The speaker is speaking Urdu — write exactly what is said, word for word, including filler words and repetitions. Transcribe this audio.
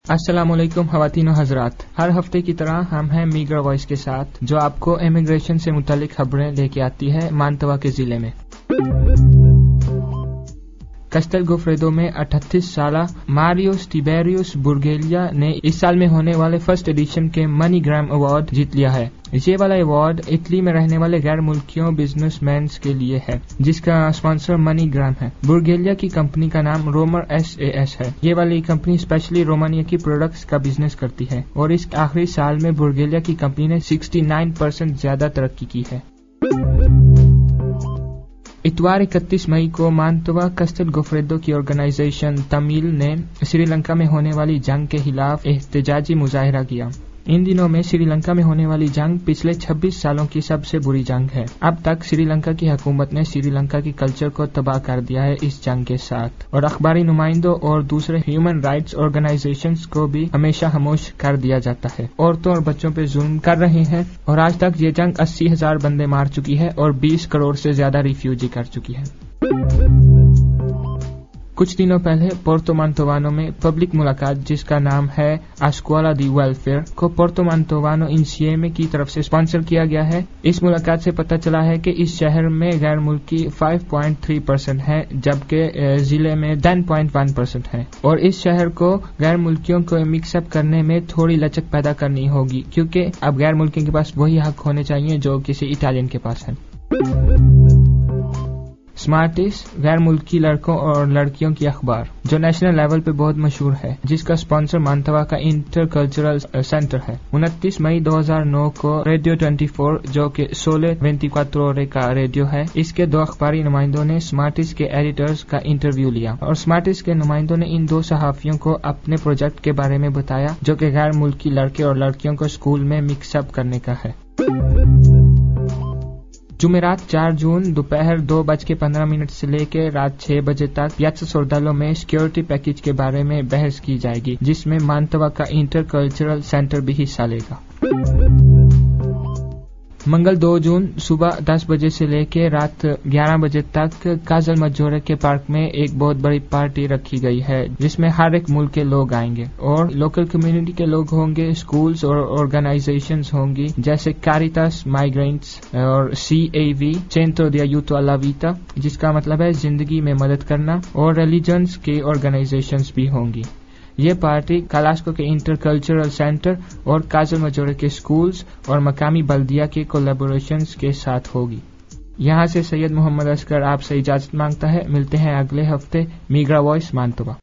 السلام علیکم خواتین و حضرات، ہر ہفتے کی طرح ہم ہیں میگرا وائس کے ساتھ جو آپ کو امیگریشن سے متعلق خبریں لے کے آتی ہے مانتوا کے ضلع میں۔ کستل گوفریدو میں اٹھتیس سالہ ماریوس ٹیبیریوس بورگیلیا نے اس سال میں ہونے والے فرسٹ ایڈیشن کے منی گرام ایوارڈ جیت لیا ہے۔ یہ والا ایوارڈ اٹلی میں رہنے والے غیر ملکیوں بزنس مینز کے لیے ہے جس کا اسپانسر منی گرام ہے۔ بورگیلیا کی کمپنی کا نام رومر ایس اے ایس ہے۔ یہ والی کمپنی اسپیشلی رومانیہ کی پروڈکٹس کا بزنس کرتی ہے اور اس آخری سال میں بورگیلیا کی کمپنی نے سکسٹی نائن پرسینٹ زیادہ ترقی کی ہے۔ اتوار اکتیس مئی کو مانتوا کستل گوفریدو کی آرگنائزیشن تمیل نے سری لنکا میں ہونے والی جنگ کے خلاف احتجاجی مظاہرہ کیا۔ ان دنوں میں سری لنکا میں ہونے والی جنگ پچھلے چھبیس سالوں کی سب سے بری جنگ ہے۔ اب تک سری لنکا کی حکومت نے سری لنکا کی کلچر کو تباہ کر دیا ہے اس جنگ کے ساتھ، اور اخباری نمائندوں اور دوسرے ہیومن رائٹس آرگنائزیشنز کو بھی ہمیشہ خاموش کر دیا جاتا ہے۔ عورتوں اور بچوں پہ ظلم کر رہے ہیں اور آج تک یہ جنگ اسی ہزار بندے مار چکی ہے اور بیس کروڑ سے زیادہ ریفیوجی کر چکی ہے۔ کچھ دنوں پہلے پورتو مانتوانو میں پبلک ملاقات جس کا نام ہے اسکوالا دی ویلفیئر کو پورتو مانتوانو انسیئمے کی طرف سے اسپانسر کیا گیا ہے۔ اس ملاقات سے پتہ چلا ہے کہ اس شہر میں غیر ملکی پانچ پوائنٹ تین پرسینٹ ہے جبکہ ضلع میں دس پوائنٹ ایک پرسینٹ ہے، اور اس شہر کو غیر ملکیوں کو مکس اپ کرنے میں تھوڑی لچک پیدا کرنی ہوگی کیونکہ اب غیر ملکیوں کے پاس وہی حق ہونے چاہیے جو کسی اٹالین کے پاس ہے۔ سمارٹس غیر ملکی لڑکوں اور لڑکیوں کی اخبار جو نیشنل لیول پہ بہت مشہور ہے جس کا اسپانسر مانتوا کا انٹر کلچرل سینٹر ہے۔ انتیس مئی دو ہزار نو کو ریڈیو چوبیس جو کہ سولے چوبیس اورے کا ریڈیو ہے، اس کے دو اخباری نمائندوں نے سمارٹس کے ایڈیٹرز کا انٹرویو لیا اور سمارٹس کے نمائندوں نے ان دو صحافیوں کو اپنے پروجیکٹ کے بارے میں بتایا جو کہ غیر ملکی لڑکے اور لڑکیوں کو اسکول میں مکس اپ کرنے کا ہے۔ جمعرات چار جون دوپہر دو بج کے پندرہ منٹ سے لے کے رات چھ بجے تک پیازا سوردالو میں سیکورٹی پیکج کے بارے میں بحث کی جائے گی جس میں مانتوا کا انٹر کلچرل سینٹر بھی حصہ لے گا۔ منگل دو جون صبح دس بجے سے لے کے رات گیارہ بجے تک کازل مجورے کے پارک میں ایک بہت بڑی پارٹی رکھی گئی ہے جس میں ہر ایک ملک کے لوگ آئیں گے اور لوکل کمیونٹی کے لوگ ہوں گے، اسکولز اور آرگنائزیشنز ہوں گی جیسے کاریتاس مائیگرینٹس اور سی اے وی چینٹرو دی ایوتو alla vita جس کا مطلب ہے زندگی میں مدد کرنا، اور ریلیجنز کی آرگنائزیشنز بھی ہوں گی۔ یہ پارٹی کالاسکو کے انٹر کلچرل سینٹر اور کازل مجورے کے اسکولز اور مقامی بلدیہ کے کولیبوریشنز کے ساتھ ہوگی۔ یہاں سے سید محمد اصغر آپ سے اجازت مانگتا ہے، ملتے ہیں اگلے ہفتے میگرا وائس مانتوا۔